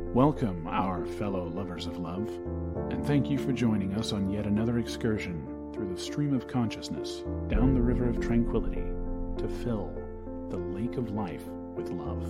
Welcome, our fellow lovers of love, and thank you for joining us on yet another excursion through the stream of consciousness down the river of tranquility to fill the lake of life with love.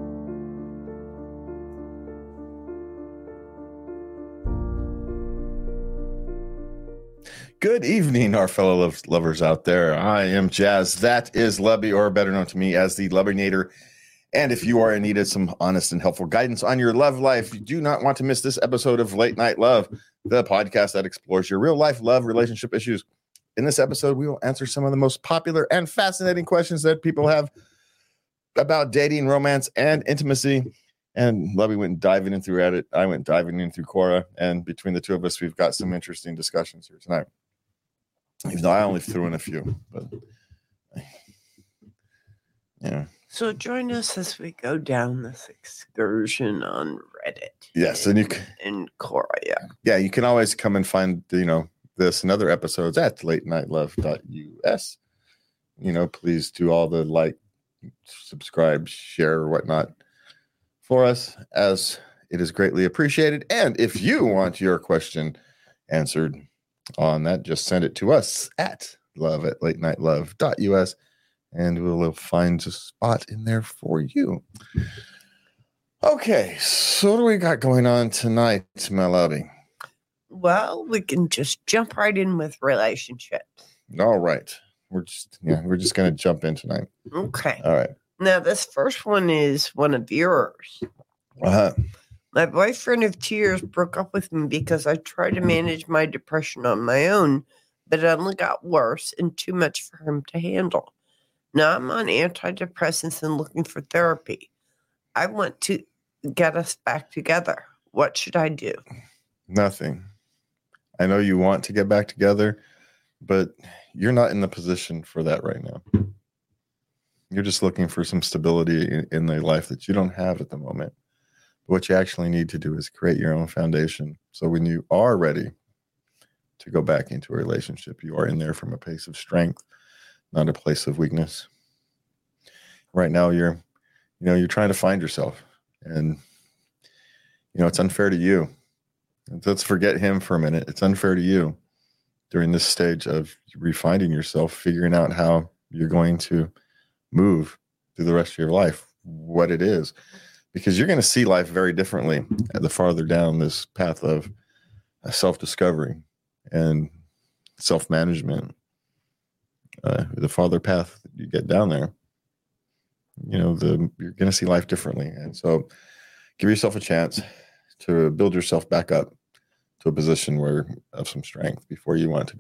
Good evening, our fellow lovers out there. I am Jazz. That is Lubby, or better known to me as the Lubbinator. And if you are in need of some honest and helpful guidance on your love life, you do not want to miss this episode of Late Night Love, the podcast that explores your real life love relationship issues. In this episode, we will answer some of the most popular and fascinating questions that people have about dating, romance, and intimacy. And Lubby went diving in through Reddit. I went diving in through Quora. And between the two of us, we've got some interesting discussions here tonight. Even though I only threw in a few. But, yeah. So join us as we go down this excursion on Reddit. Yes, and you can, and Quora, yeah, you can always come and find this and other episodes at latenightLove.us. Please do all the like, subscribe, share, or whatnot for us, as it is greatly appreciated. And if you want your question answered on that, just send it to us at love@latenightLove.us. And we'll find a spot in there for you. Okay, so what do we got going on tonight, my lovey? Well, we can just jump right in with relationships. All right. We're just going to jump in tonight. Okay. All right. Now, this first one is one of yours. Uh-huh. My boyfriend of 2 years broke up with me because I tried to manage my depression on my own, but it only got worse and too much for him to handle. Now I'm on antidepressants and looking for therapy. I want to get us back together. What should I do? Nothing. I know you want to get back together, but you're not in the position for that right now. You're just looking for some stability in the life that you don't have at the moment. What you actually need to do is create your own foundation. So when you are ready to go back into a relationship, you are in there from a place of strength, not a place of weakness. Right now, you're trying to find yourself, and it's unfair to you. Let's forget him for a minute. It's unfair to you during this stage of refinding yourself, figuring out how you're going to move through the rest of your life, what it is, because you're going to see life very differently the farther down this path of self-discovery and self-management. The farther path you get down there, you're going to see life differently. And so give yourself a chance to build yourself back up to a position of some strength before you want to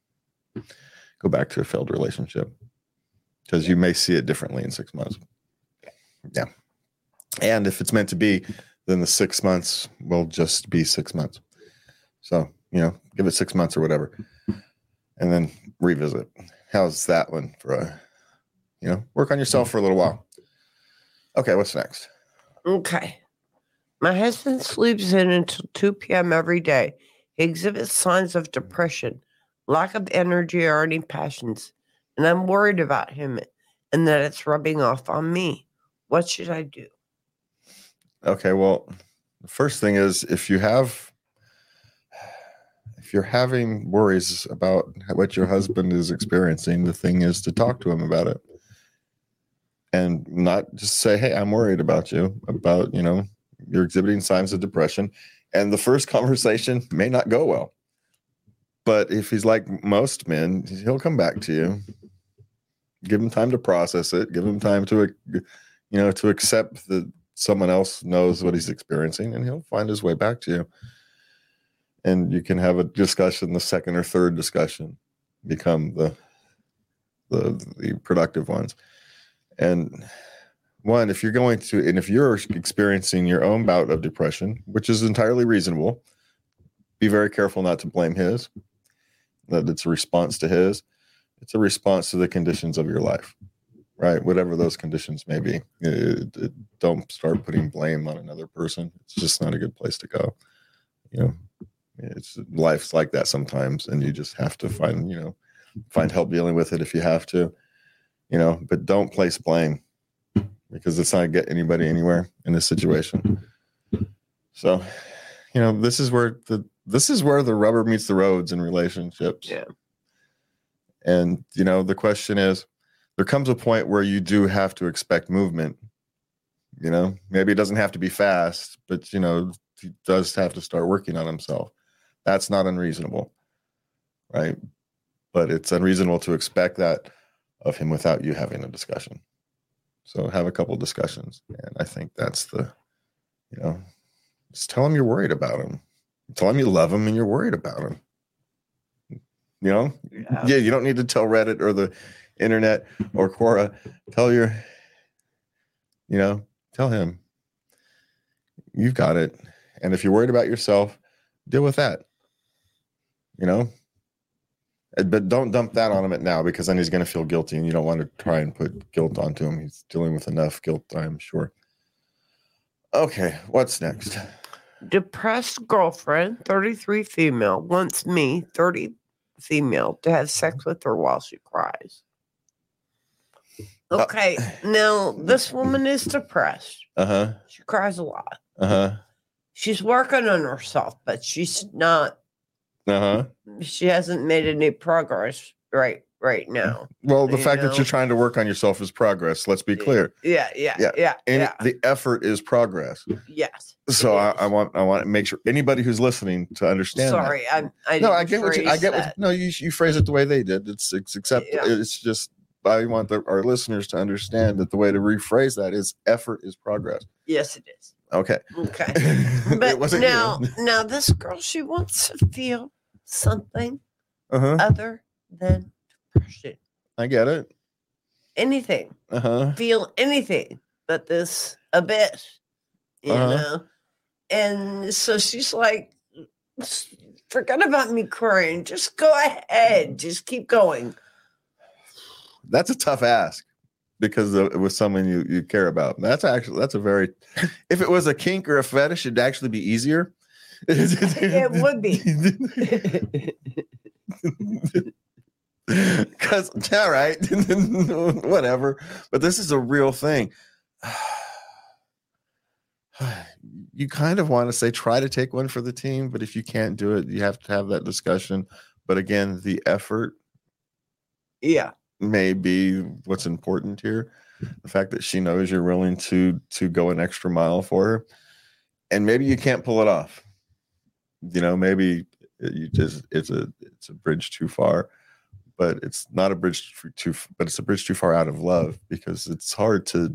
go back to a failed relationship, because you may see it differently in 6 months. Yeah. And if it's meant to be, then the 6 months will just be 6 months. So, give it 6 months or whatever, and then revisit. How's that one for work on yourself for a little while? Okay, what's next? Okay. My husband sleeps in until 2 p.m. every day. He exhibits signs of depression, lack of energy or any passions, and I'm worried about him and that it's rubbing off on me. What should I do? Okay, well, the first thing is if you're having worries about what your husband is experiencing, the thing is to talk to him about it. And not just say, hey, I'm worried about you, about, you're exhibiting signs of depression. And the first conversation may not go well. But if he's like most men, he'll come back to you. Give him time to process it. Give him time to, to accept that someone else knows what he's experiencing, and he'll find his way back to you. And you can have a discussion. The second or third discussion become the productive ones. And one, if you're experiencing your own bout of depression, which is entirely reasonable, be very careful not to blame his, that it's a response to his. It's a response to the conditions of your life, right? Whatever those conditions may be. Don't start putting blame on another person. It's just not a good place to go. Life's like that sometimes, and you just have to find help dealing with it if you have to, but don't place blame, because it's not going to get anybody anywhere in this situation. So, this is where the rubber meets the roads in relationships. Yeah. And, the question is, there comes a point where you do have to expect movement. Maybe it doesn't have to be fast, but, he does have to start working on himself. That's not unreasonable, right? But it's unreasonable to expect that of him without you having a discussion. So have a couple discussions. And I think that's just tell him you're worried about him. Tell him you love him and you're worried about him. Yeah, you don't need to tell Reddit or the internet or Quora. Tell him you've got it. And if you're worried about yourself, deal with that. But don't dump that on him now, because then he's going to feel guilty, and you don't want to try and put guilt onto him. He's dealing with enough guilt, I'm sure. Okay, what's next? Depressed girlfriend, 33 female, wants me, 30 female, to have sex with her while she cries. Okay, now this woman is depressed. Uh-huh. She cries a lot. Uh-huh. She's working on herself, but she's not. Uh-huh. She hasn't made any progress right now. Well, the fact that you're trying to work on yourself is progress. Let's be clear. Yeah. The effort is progress. Yes. So I want to make sure anybody who's listening to understand. Sorry, that. I get what you phrase it the way they did. It's acceptable. Yeah. It's just I want our listeners to understand that the way to rephrase that is effort is progress. Yes, it is. Okay. But now this girl, she wants to feel something other than depression. I get it. Anything. Feel anything but this abyss. You know? And so she's like, forget about me crying. Just go ahead. Just keep going. That's a tough ask, because it was someone you care about. That's a very, if it was a kink or a fetish, it'd actually be easier. It would be. Because, all right, whatever. But this is a real thing. You kind of want to say, try to take one for the team, but if you can't do it, you have to have that discussion. But again, the effort. Yeah. May be what's important here. The fact that she knows you're willing to go an extra mile for her, and maybe you can't pull it off. Maybe it's a bridge too far, but it's not a bridge but it's a bridge too far out of love, because it's hard to,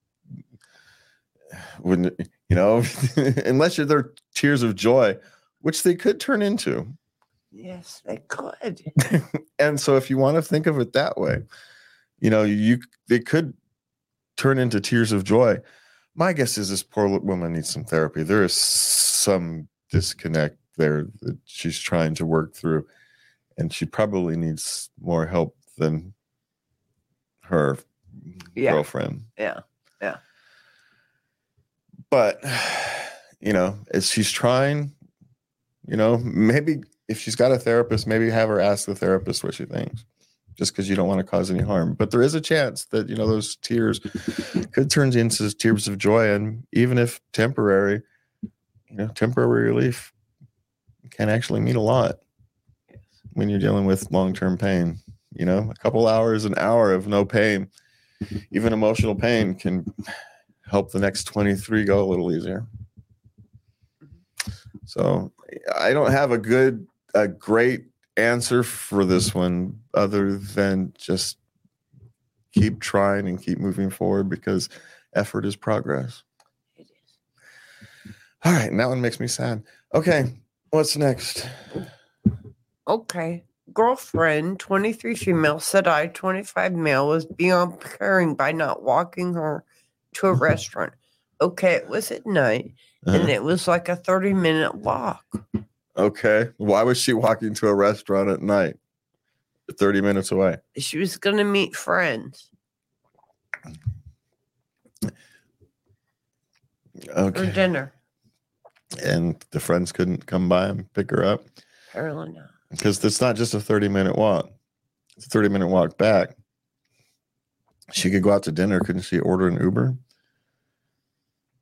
unless they're tears of joy, which they could turn into. Yes, they could. And so if you want to think of it that way, they could turn into tears of joy. My guess is this poor woman needs some therapy. There is some disconnect there that she's trying to work through, and she probably needs more help than her girlfriend. Yeah. But, as she's trying, maybe if she's got a therapist, maybe have her ask the therapist what she thinks, just because you don't want to cause any harm. But there is a chance that, those tears could turn into tears of joy. And even if temporary, temporary relief can actually mean a lot when you're dealing with long-term pain. A couple hours, an hour of no pain, even emotional pain, can help the next 23 go a little easier. So I don't have a great answer for this one, other than just keep trying and keep moving forward, because effort is progress. It is. All right, and that one makes me sad. Okay, what's next? Okay. Girlfriend, 23 female, said I, 25 male, was beyond caring by not walking her to a restaurant. Okay, it was at night, and it was like a 30-minute walk. Okay. Why was she walking to a restaurant at night, 30 minutes away? She was going to meet friends. Okay. For dinner. And the friends couldn't come by and pick her up? Apparently not. Because it's not just a 30-minute walk. It's a 30-minute walk back. She could go out to dinner. Couldn't she order an Uber?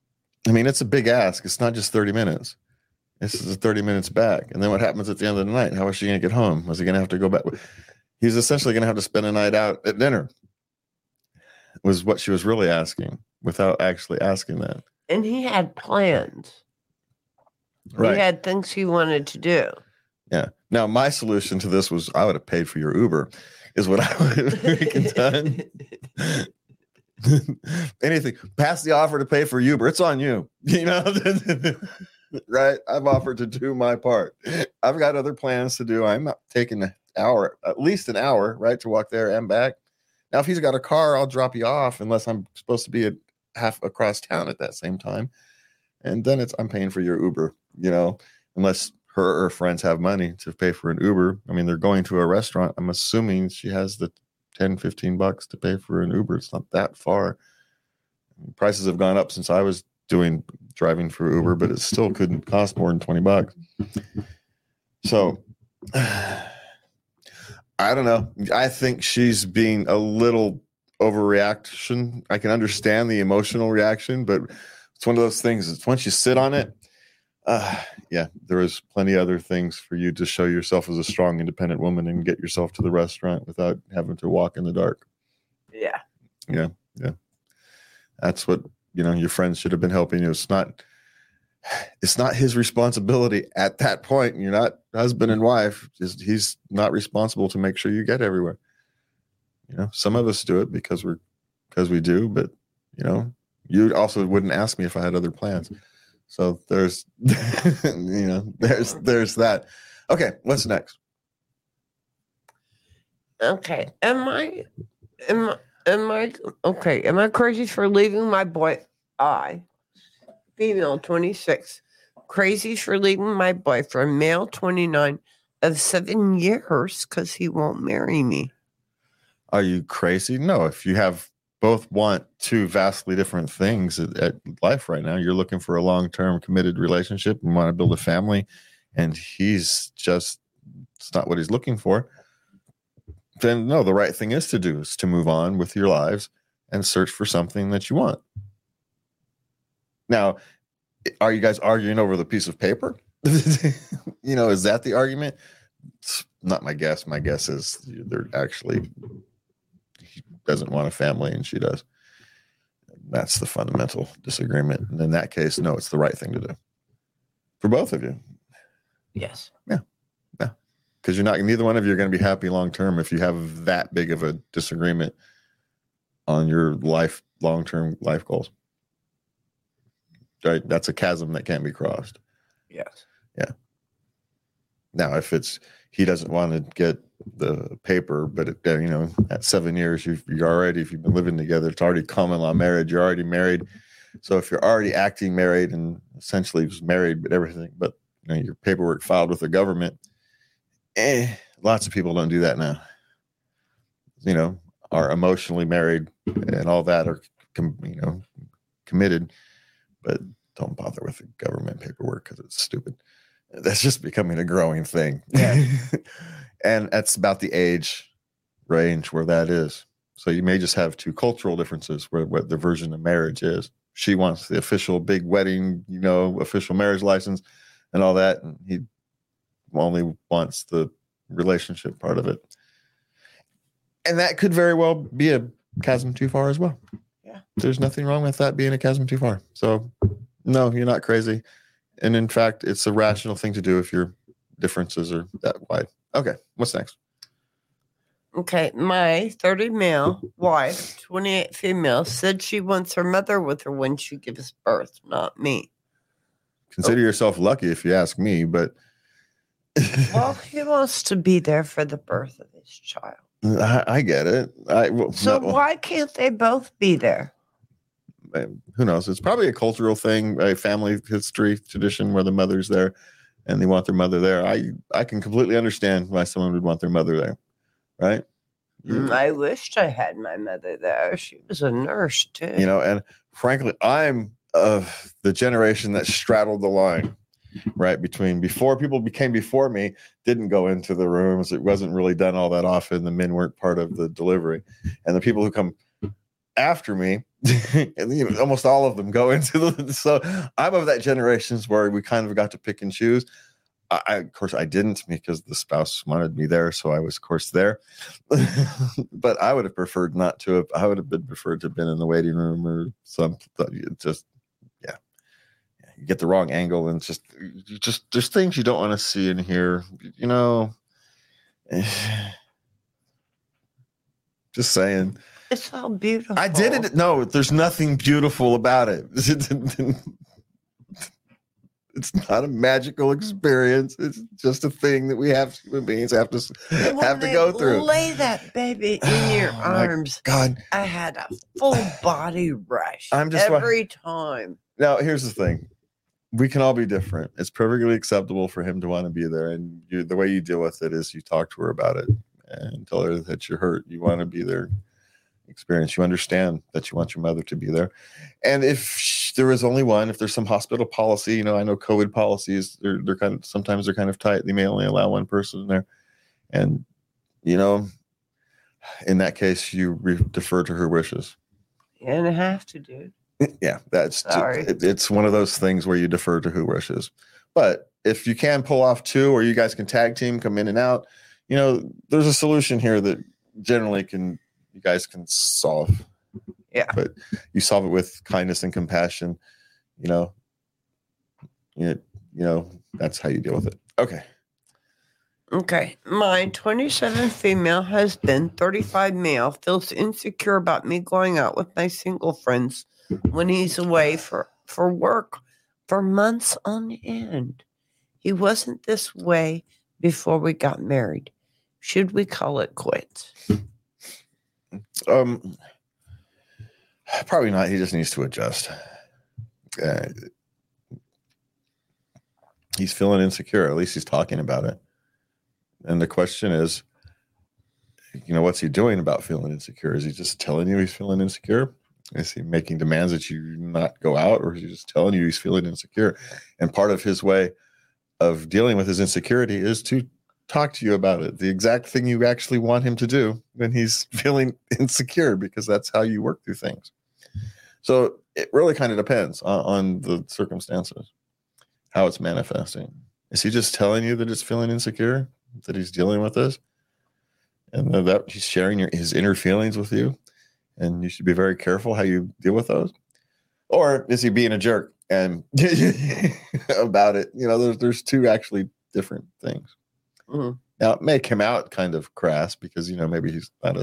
I mean, it's a big ask. It's not just 30 minutes. This is 30 minutes back. And then what happens at the end of the night? How is she going to get home? Was he going to have to go back? He's essentially going to have to spend a night out at dinner, was what she was really asking without actually asking that. And he had plans. Right. He had things he wanted to do. Yeah. Now, my solution to this was I would have paid for your Uber, is what I would have freaking done. Anything. Pass the offer to pay for Uber. It's on you. You know? Right? I've offered to do my part. I've got other plans to do. I'm not taking an hour, at least an hour, right, to walk there and back. Now, if he's got a car, I'll drop you off unless I'm supposed to be half across town at that same time. And then I'm paying for your Uber, you know, unless her or her friends have money to pay for an Uber. I mean, they're going to a restaurant. I'm assuming she has the $10-15 to pay for an Uber. It's not that far. Prices have gone up since I was driving for Uber, but it still couldn't cost more than $20. So I don't know. I think she's being a little overreaction. I can understand the emotional reaction, but it's one of those things. It's once you sit on it, yeah, there is plenty of other things for you to show yourself as a strong, independent woman and get yourself to the restaurant without having to walk in the dark. Yeah. Yeah. Yeah. That's what, you know, your friends should have been helping you. It's not his responsibility at that point. You're not husband and wife. He's not responsible to make sure you get everywhere. You know, some of us do it because we do, but you know, you also wouldn't ask me if I had other plans. So there's, you know, there's that. Okay. What's next? Okay. Am I crazy for leaving my female 26, crazy for leaving my boyfriend, male 29, of 7 years because he won't marry me? Are you crazy? No, if you both want two vastly different things at life right now, you're looking for a long-term committed relationship and want to build a family, and it's not what he's looking for, then no, the right thing is to move on with your lives and search for something that you want. Now, are you guys arguing over the piece of paper? You know, is that the argument? It's not my guess. My guess is they're actually, he doesn't want a family and she does. That's the fundamental disagreement. And in that case, no, it's the right thing to do for both of you. Yes. Yeah. Yeah. Because neither one of you are going to be happy long-term if you have that big of a disagreement on your long-term life goals. Right? That's a chasm that can't be crossed. Yes. Yeah. Now, if he doesn't want to get the paper, but you know, at 7 years, if you've been living together, it's already common law marriage. You're already married. So if you're already acting married and essentially just married, but everything, but you know, your paperwork filed with the government, lots of people don't do that now. You know, are emotionally married and all that, are committed, but don't bother with the government paperwork because it's stupid. That's just becoming a growing thing. Yeah. And that's about the age range where that is. So you may just have two cultural differences where what the version of marriage is. She wants the official big wedding, you know, official marriage license and all that. And he only wants the relationship part of it. And that could very well be a chasm too far as well. Yeah. There's nothing wrong with that being a chasm too far. So no, you're not crazy. And in fact, it's a rational thing to do if your differences are that wide. Okay, what's next? Okay, my 30 male wife, 28 female, said she wants her mother with her when she gives birth, not me. Consider yourself lucky if you ask me, but... Well, he wants to be there for the birth of his child. I get it. Why can't they both be there? Who knows? It's probably a cultural thing, a family history tradition where the mother's there and they want their mother there. I can completely understand why someone would want their mother there, right? I wished I had my mother there. She was a nurse too. You know, and frankly, I'm of the generation that straddled the line, right? Before people became before me, didn't go into the rooms. It wasn't really done all that often. The men weren't part of the delivery. And the people who come after me, and almost all of them go into the. So I'm of that generation where we kind of got to pick and choose. Of course, I didn't because the spouse wanted me there, so I was, of course, there. But I would have preferred not to have. I would have preferred to have been in the waiting room or some. Just you get the wrong angle, and just there's things you don't want to see and hear. Just saying. It's all beautiful. I did it. No, there's nothing beautiful about it. It's not a magical experience. It's just a thing that we have, human beings, have to go through. Lay that baby in your arms. God, I had a full body rush every time. Now, here's the thing. We can all be different. It's perfectly acceptable for him to want to be there. And the way you deal with it is you talk to her about it and tell her that you're hurt. You want to be there. Experience. You understand that you want your mother to be there. And if there is only one, if there's some hospital policy, I know COVID policies, they're sometimes they're kind of tight. They may only allow one person in there. And, in that case, you defer to her wishes. And I have to, dude. Yeah, it's one of those things where you defer to her wishes. But if you can pull off two, or you guys can tag team, come in and out, there's a solution here that generally you guys can solve. Yeah. But you solve it with kindness and compassion. That's how you deal with it. Okay. My 27 female husband, 35 male, feels insecure about me going out with my single friends when he's away for work for months on end. He wasn't this way before we got married. Should we call it quits? Probably not. He just needs to adjust. He's feeling insecure. At least he's talking about it. And the question is, what's he doing about feeling insecure? Is he just telling you he's feeling insecure? Is he making demands that you not go out, or is he just telling you he's feeling insecure? And part of his way of dealing with his insecurity is to talk to you about it, the exact thing you actually want him to do when he's feeling insecure, because that's how you work through things. So it really kind of depends on the circumstances, how it's manifesting. Is he just telling you that it's feeling insecure, that he's dealing with this, and that he's sharing his inner feelings with you, and you should be very careful how you deal with those? Or is he being a jerk and about it? There's two actually different things. Mm-hmm. Now, it may come out kind of crass because, maybe he's not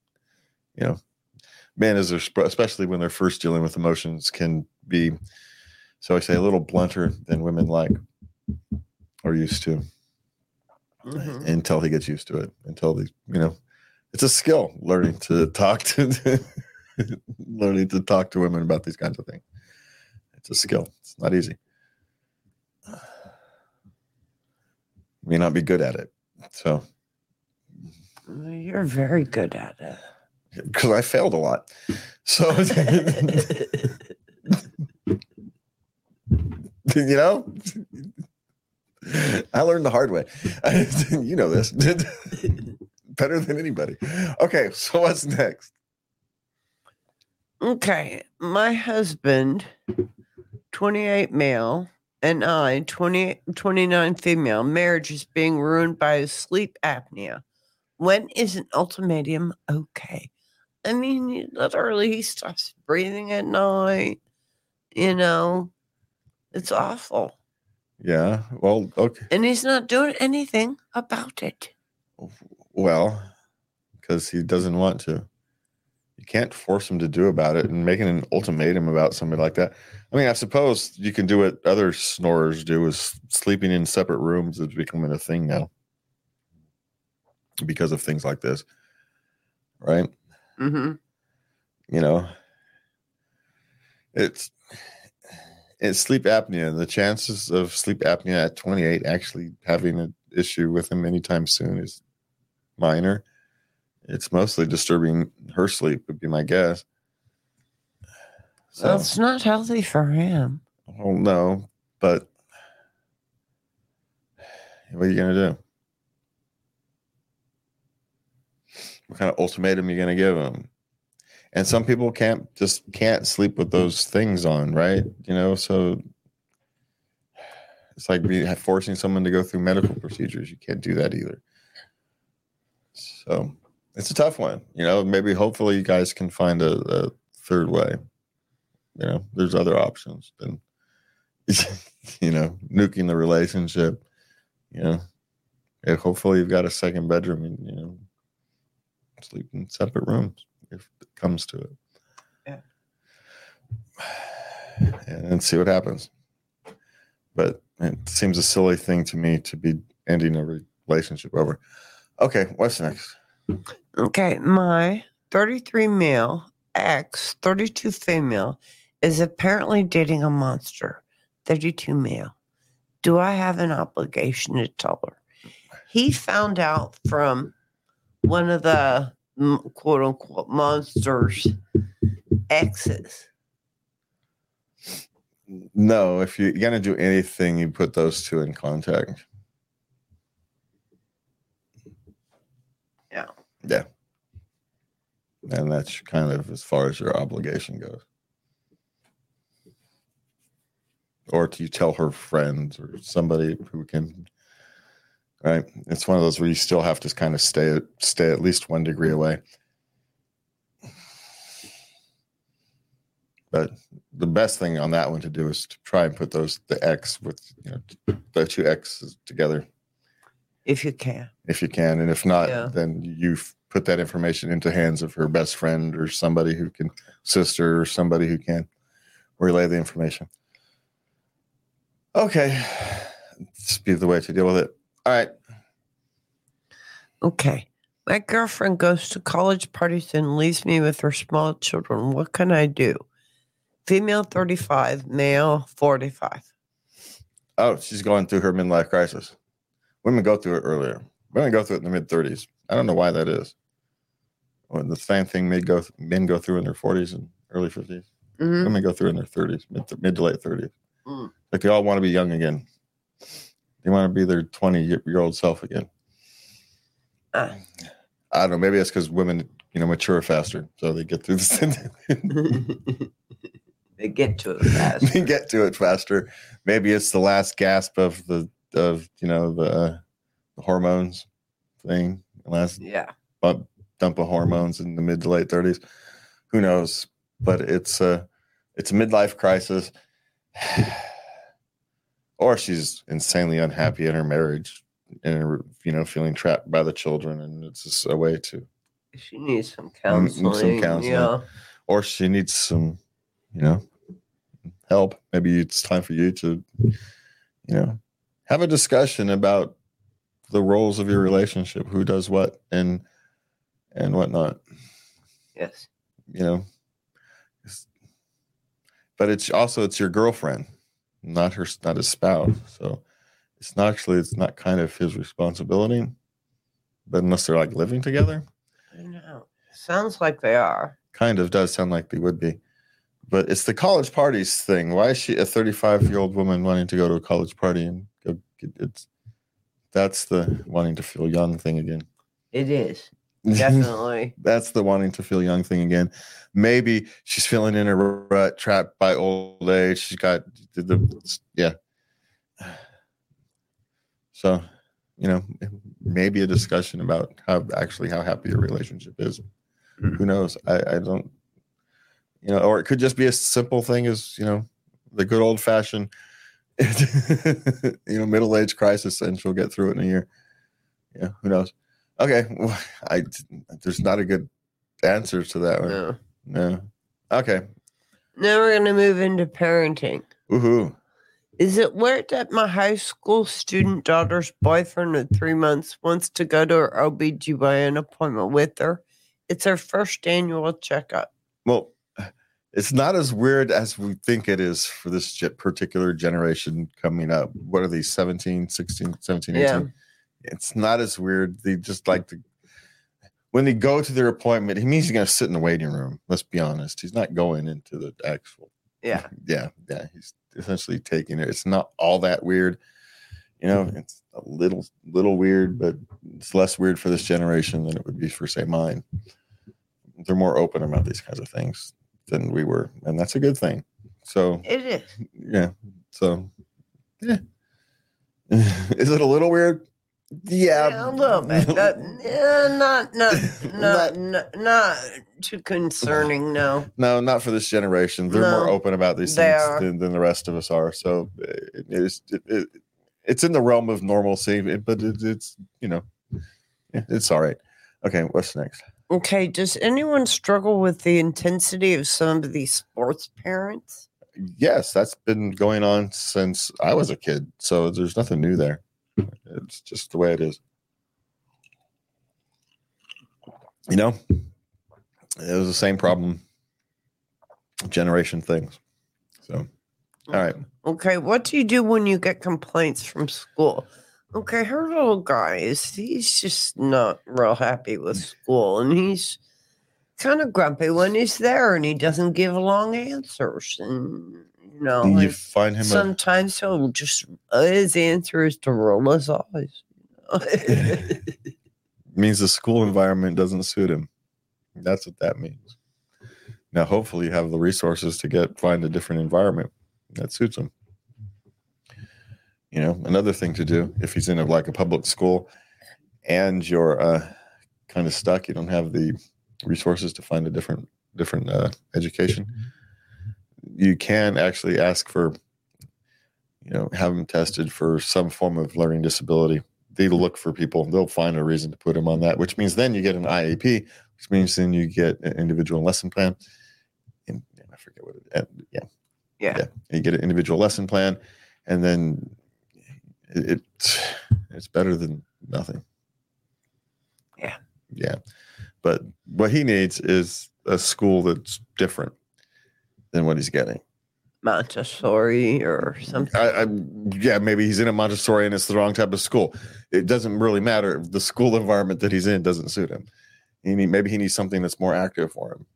men, especially when they're first dealing with emotions, can be, so I say, a little blunter than women like or used to. Mm-hmm. Until he gets used to it, until it's a skill learning to talk to women about these kinds of things. It's a skill. It's not easy. May not be good at it. So you're very good at it. Because I failed a lot. So I learned the hard way. You know this better than anybody. Okay, so what's next? Okay, my husband, 28 male, and I, 29 female. Marriage is being ruined by his sleep apnea. When is an ultimatum okay? I mean, literally, he stops breathing at night. It's awful. Yeah, well, okay. And he's not doing anything about it. Well, because he doesn't want to. You can't force him to do about it, and making an ultimatum about somebody like that. I mean, I suppose you can do what other snorers do, is sleeping in separate rooms is becoming a thing now because of things like this, right? Mm-hmm. It's sleep apnea, and the chances of sleep apnea at 28 actually having an issue with him anytime soon is minor. It's mostly disturbing her sleep, would be my guess. So, well, it's not healthy for him. Oh, no, but what are you going to do? What kind of ultimatum are you going to give him? And some people can't sleep with those things on, right? So it's like forcing someone to go through medical procedures. You can't do that either. So it's a tough one. Maybe hopefully you guys can find a third way. There's other options than, nuking the relationship. And hopefully you've got a second bedroom and, sleep in separate rooms if it comes to it. Yeah. And see what happens. But it seems a silly thing to me to be ending a relationship over. Okay, what's next? Okay, my 33 male ex, 32 female, is apparently dating a monster, 32 male. Do I have an obligation to tell her? He found out from one of the quote unquote monsters' exes. No, if you're going to do anything, you put those two in contact. Yeah. Yeah. And that's kind of as far as your obligation goes. Or do you tell her friends or somebody who can, right? It's one of those where you still have to kind of stay at least 1 degree away. But the best thing on that one to do is to try and put the X with, the two X's together. If you can. If you can. And if not, then you put that information into hands of her best friend or somebody who can, sister or somebody who can relay the information. Okay. This be the way to deal with it. All right. Okay. My girlfriend goes to college parties and leaves me with her small children. What can I do? Female 35, male 45. Oh, she's going through her midlife crisis. Women go through it earlier. Women go through it in the mid-30s. I don't know why that is. Well, the same thing men go through in their 40s and early 50s. Mm-hmm. Women go through in their 30s, mid to late 30s. Mm. Like they all want to be young again. They want to be their 20-year-old self again. I don't know. Maybe it's because women, mature faster, so they get through this. They get to it faster. They get to it faster. Maybe it's the last gasp of the hormones thing. Last dump of hormones in the mid to late 30s. Who knows? But it's a midlife crisis. Or she's insanely unhappy in her marriage and feeling trapped by the children, and it's just a way to. She needs some counseling. Yeah. Or she needs some, help. Maybe it's time for you to, have a discussion about the roles of your relationship, who does what and whatnot. Yes. But it's your girlfriend, not his spouse. So it's not kind of his responsibility. But unless they're like living together. I know. Sounds like they are. Kind of does sound like they would be. But it's the college parties thing. Why is she a 35-year-old woman wanting to go to a college party and go? That's the wanting to feel young thing again. It is. Definitely. That's the wanting to feel young thing again. Maybe she's feeling in a rut, trapped by old age. She's got So, maybe a discussion about how happy your relationship is. Mm-hmm. Who knows? I don't. Or it could just be a simple thing as, the good old fashioned, middle-age crisis, and she'll get through it in a year. Yeah, who knows? Okay. Well, there's not a good answer to that one. No. Okay. Now we're going to move into parenting. Woohoo. Is it weird that my high school student daughter's boyfriend of 3 months wants to go to her OBGYN appointment with her? It's her first annual checkup. Well, it's not as weird as we think it is for this particular generation coming up. What are these, 17, 16, 17, 18? Yeah. It's not as weird. They just like to, when they go to their appointment, he means he's going to sit in the waiting room. Let's be honest. He's not going into the actual. Yeah. Yeah. He's essentially taking it. It's not all that weird. It's a little weird, but it's less weird for this generation than it would be for, say, mine. they're more open about these kinds of things than we were, and that's a good thing. So It is. yeah. So yeah. Is it a little weird? Yeah, A little bit. Not too concerning. No. No, not for this generation. They're more open about these they things are. than the rest of us are. So it's in the realm of normalcy, but it's it's all right. Okay, what's next? Okay. Does anyone struggle with the intensity of some of these sports parents? Yes, that's been going on since I was a kid. So there's nothing new there. It's just the way it is. It was the same problem, generation things. So, all right. Okay, what do you do when you get complaints from school? Okay, her little guy he's just not real happy with school, and he's kind of grumpy when he's there, and he doesn't give long answers, and You find him sometimes he'll just his answer is to roll his eyes. means the school environment doesn't suit him. That's what that means. Now, hopefully, you have the resources to find a different environment that suits him. Another thing to do if he's in a public school and you're kind of stuck, you don't have the resources to find a different education. You can actually ask for, have him tested for some form of learning disability. They look for people. They'll find a reason to put him on that, which means then you get an IEP, which means then you get an individual lesson plan. And I forget what it is. Yeah. You get an individual lesson plan, and then it's better than nothing. Yeah. But what he needs is a school that's different than what he's getting. Montessori or something. Maybe he's in a Montessori and it's the wrong type of school. It doesn't really matter. The school environment that he's in doesn't suit him. Maybe he needs something that's more active for him.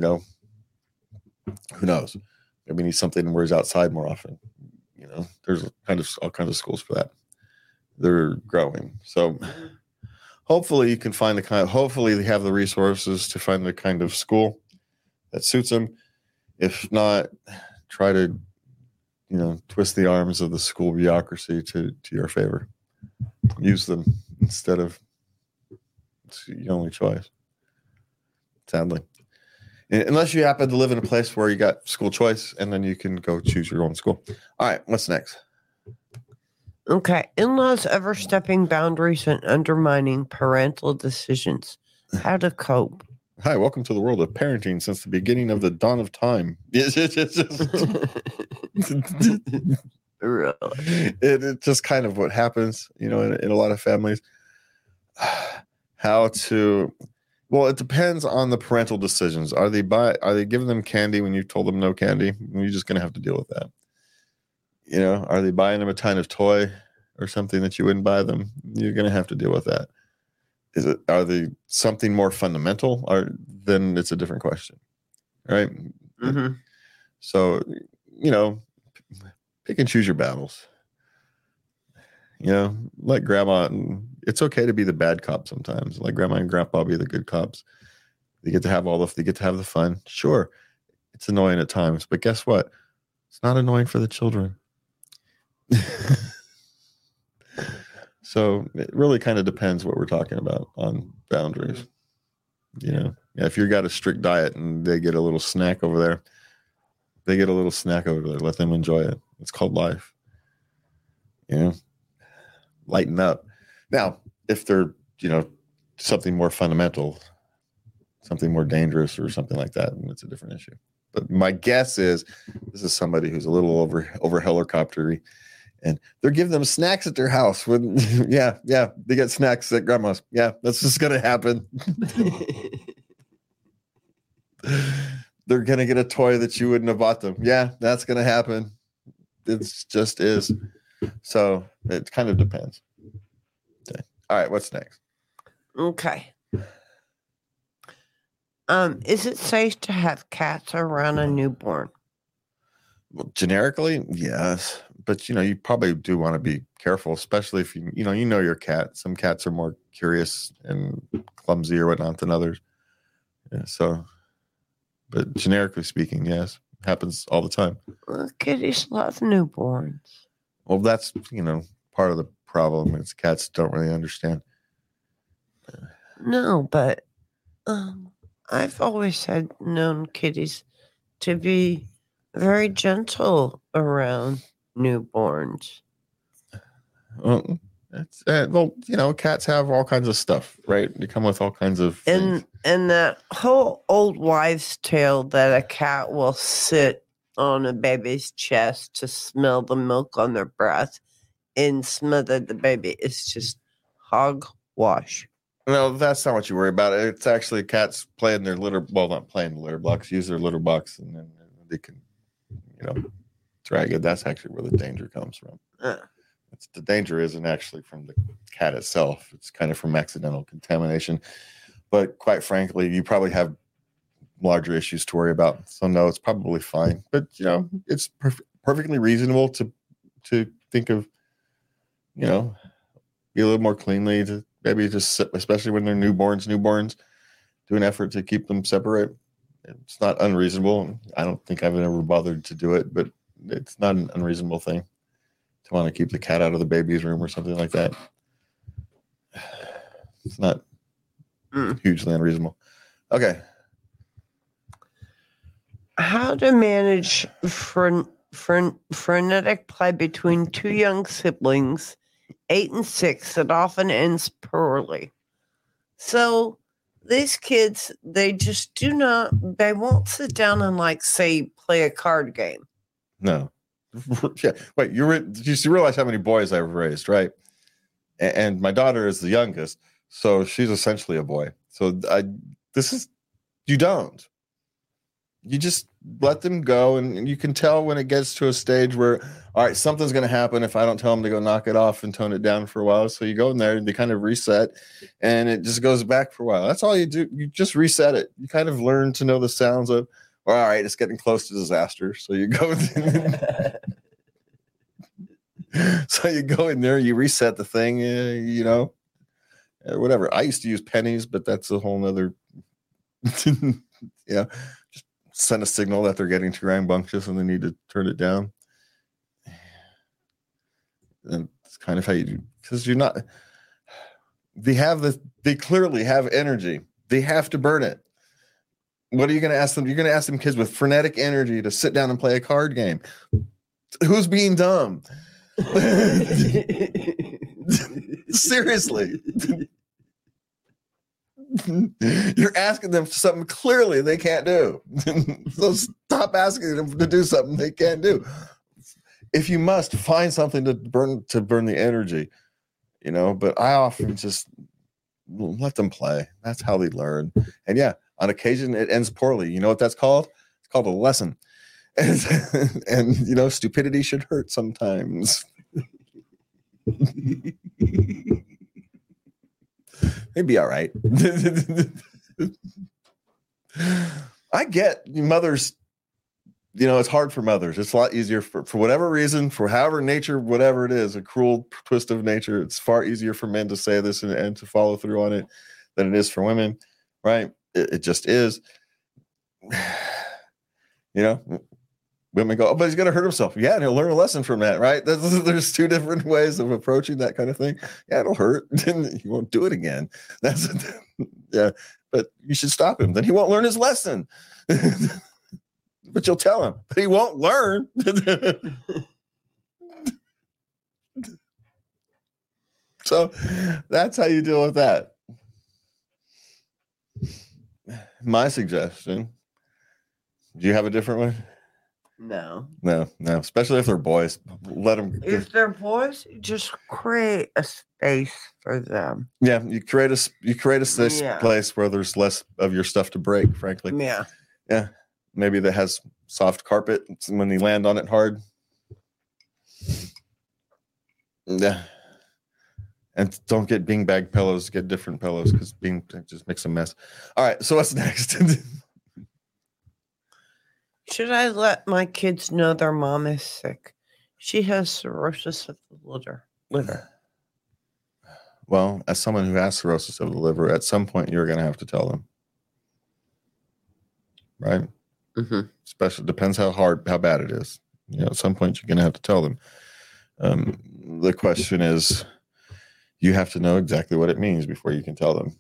Who knows? Maybe he needs something where he's outside more often. There's all kinds of schools for that. They're growing. So hopefully you can find hopefully they have the resources to find the kind of school that suits him. If not, try to, twist the arms of the school bureaucracy to your favor. Use them instead of it's your only choice. Sadly. Unless you happen to live in a place where you got school choice, and then you can go choose your own school. All right, what's next? Okay. In-laws overstepping boundaries and undermining parental decisions. How to cope. Hi, welcome to the world of parenting since the beginning of the dawn of time. Really? It's just kind of what happens, in a lot of families. Well, it depends on the parental decisions. Are they giving them candy when you told them no candy? You're just going to have to deal with that. Are they buying them a kind of toy or something that you wouldn't buy them? You're going to have to deal with that. Are they something more fundamental, or then it's a different question, right? Mm-hmm. So, pick and choose your battles. Let grandma. It's okay to be the bad cop sometimes. Let grandma and grandpa be the good cops. They get to have the fun. Sure, it's annoying at times, but guess what? It's not annoying for the children. So it really kind of depends what we're talking about on boundaries. If you got a strict diet and they get a little snack over there, let them enjoy it. It's called life. Lighten up. Now, if they're, something more fundamental, something more dangerous or something like that, and it's a different issue. But my guess is this is somebody who's a little over helicoptery, and they're giving them snacks at their house. When they get snacks at grandma's. Yeah, that's just gonna happen. They're gonna get a toy that you wouldn't have bought them. Yeah, that's gonna happen. It just is. So it kind of depends. Okay. All right, what's next? Okay. Is it safe to have cats around a newborn? Well, generically, yes, but you probably do want to be careful, especially if you know your cat. Some cats are more curious and clumsy or whatnot than others. Yeah, so, but generically speaking, yes, happens all the time. Well, kitties love newborns. Well, that's part of the problem is cats don't really understand. No, but I've always known kitties to be very gentle around newborns. Well, cats have all kinds of stuff, right? They come with all kinds of things. And that whole old wives' tale that a cat will sit on a baby's chest to smell the milk on their breath and smother the baby is just hogwash. No, that's not what you worry about. It's actually cats playing their litter. Well, not playing the litter box. Use their litter box, and then they can, drag it. That's actually where the danger comes from. The danger isn't actually from the cat itself. It's kind of from accidental contamination. But quite frankly, you probably have larger issues to worry about. So no, it's probably fine. But it's perfectly reasonable to think of, be a little more cleanly, to maybe just sit, especially when they're newborns, do an effort to keep them separate. It's not unreasonable. I don't think I've ever bothered to do it, but it's not an unreasonable thing to want to keep the cat out of the baby's room or something like that. It's not hugely unreasonable. Okay. How to manage frenetic play between two young siblings, 8 and 6, that often ends poorly. So these kids, they just they won't sit down and say play a card game. No. Yeah. Wait, you realize how many boys I've raised, right? And my daughter is the youngest, so she's essentially a boy. So you don't. You just let them go, and you can tell when it gets to a stage where, all right, something's going to happen if I don't tell them to go knock it off and tone it down for a while. So you go in there and they kind of reset, and it just goes back for a while. That's all you do. You just reset it. You kind of learn to know the sounds of, all right, it's getting close to disaster. So you go so you go in there, you reset the thing, whatever. I used to use pennies, but that's a whole nother, just send a signal that they're getting too rambunctious and they need to turn it down. And it's kind of how you do, because they clearly have energy. They have to burn it. What are you going to ask them? You're going to ask them kids with frenetic energy to sit down and play a card game. Who's being dumb? Seriously. You're asking them for something clearly they can't do. So stop asking them to do something they can't do. If you must, find something to burn the energy, but I often just let them play. That's how they learn. And yeah, on occasion it ends poorly. You know what that's called? It's called a lesson. And stupidity should hurt sometimes. They'd be all right. I get mothers, it's hard for mothers. It's a lot easier for whatever reason, for however nature, whatever it is, a cruel twist of nature. It's far easier for men to say this and to follow through on it than it is for women, right? It just is. Women go, oh, but he's going to hurt himself. Yeah, and he'll learn a lesson from that, right? There's two different ways of approaching that kind of thing. Yeah, it'll hurt. Then he won't do it again. Yeah, but you should stop him. Then he won't learn his lesson. But you'll tell him, but he won't learn. So that's how you deal with that. My suggestion. Do you have a different one? No. Especially if they're boys. Let them. If they're boys, just create a space for them. Yeah, you create a safe place where there's less of your stuff to break. Frankly. Yeah. Maybe that has soft carpet when you land on it hard. Yeah. And don't get beanbag pillows. Get different pillows because just makes a mess. All right. So what's next? Should I let my kids know their mom is sick? She has cirrhosis of the liver. Well, as someone who has cirrhosis of the liver, at some point you're going to have to tell them. right? Mm-hmm. Especially depends how bad it is. At some point you're going to have to tell them. The question is, you have to know exactly what it means before you can tell them,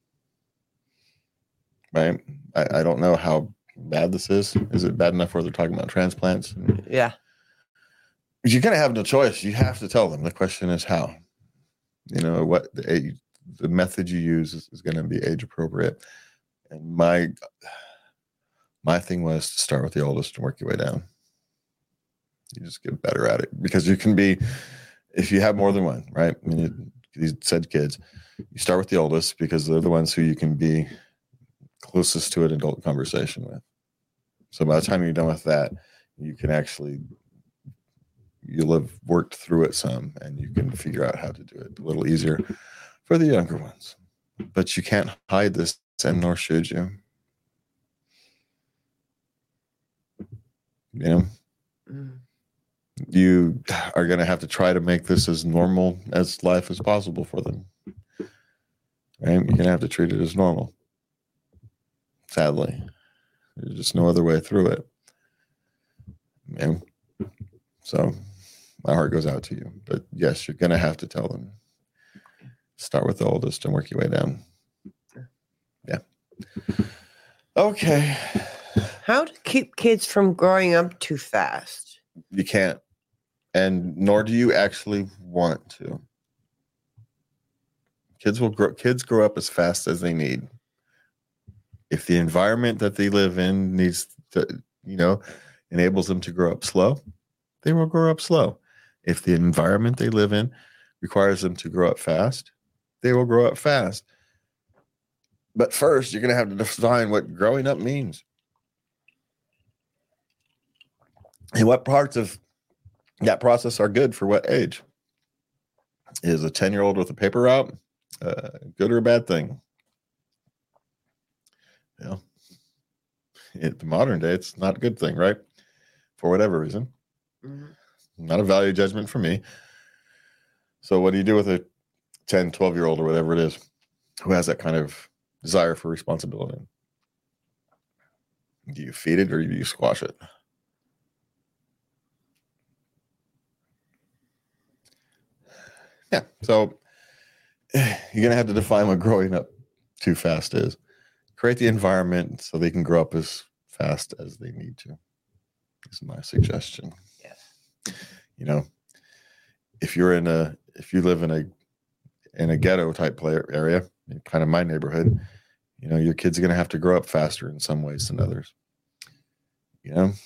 right? I don't know how bad this is. Is it bad enough where they're talking about transplants? Yeah. You're going to have no choice. You have to tell them. The question is how. What the method you use is going to be age appropriate. And my thing was to start with the oldest and work your way down. You just get better at it because you can be, if you have more than one, right? I mean, these said kids, you start with the oldest because they're the ones who you can be closest to an adult conversation with. So by the time you're done with that, you can actually, you'll have worked through it some and you can figure out how to do it a little easier for the younger ones. But you can't hide this, and nor should you. You are going to have to try to make this as normal as life as possible for them. Right? You're going to have to treat it as normal. Sadly, there's just no other way through it. So my heart goes out to you. But yes, you're going to have to tell them. Start with the oldest and work your way down. Yeah. Okay. How to keep kids from growing up too fast? You can't. And nor do you actually want to. Kids grow up as fast as they need. If the environment that they live in needs to, enables them to grow up slow, they will grow up slow. If the environment they live in requires them to grow up fast, they will grow up fast. But first, you're going to have to define what growing up means. And what parts of that process are good for what age? Is a 10-year-old with a paper route good or a bad thing? In the modern day, it's not a good thing, right? For whatever reason. Mm-hmm. Not a value judgment for me. So what do you do with a 10, 12-year-old or whatever it is who has that kind of desire for responsibility? Do you feed it or do you squash it? Yeah, so you're going to have to define what growing up too fast is. Create the environment so they can grow up as fast as they need to. Is my suggestion. Yes. If you live in a ghetto type area, kind of my neighborhood, your kid's going to have to grow up faster in some ways than others. It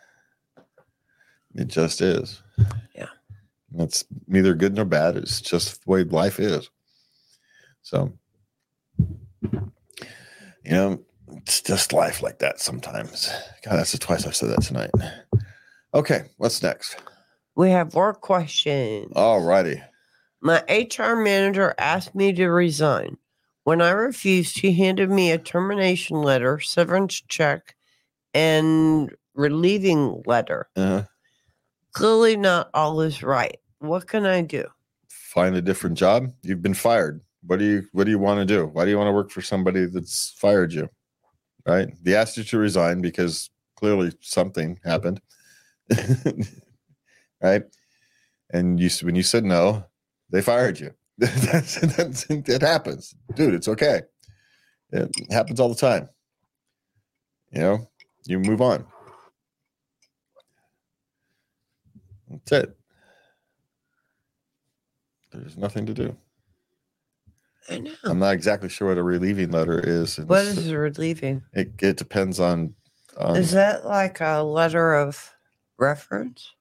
just is. Yeah. That's neither good nor bad. It's just the way life is. So, it's just life like that sometimes. God, that's twice I've said that tonight. Okay, what's next? We have work questions. All righty. My HR manager asked me to resign. When I refused, he handed me a termination letter, severance check, and relieving letter. Uh-huh. Clearly not all is right. What can I do? Find a different job. You've been fired. What do you want to do? Why do you want to work for somebody that's fired you? Right? They asked you to resign because clearly something happened. Right? And when you said no, they fired you. It happens. Dude, it's okay. It happens all the time. You move on. That's it. There's nothing to do. I know. I'm not exactly sure what a relieving letter is. What is a relieving? It depends on. Is that like a letter of reference?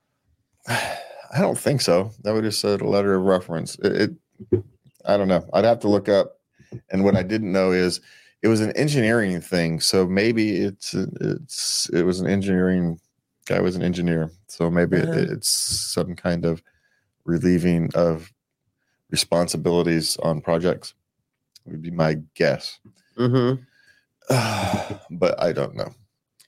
I don't think so. That would just say a letter of reference. I don't know. I'd have to look up. And what I didn't know is it was an engineering thing. So maybe it was an engineering guy was an engineer. So maybe it's some kind of relieving of responsibilities on projects would be my guess. Mm-hmm. But I don't know.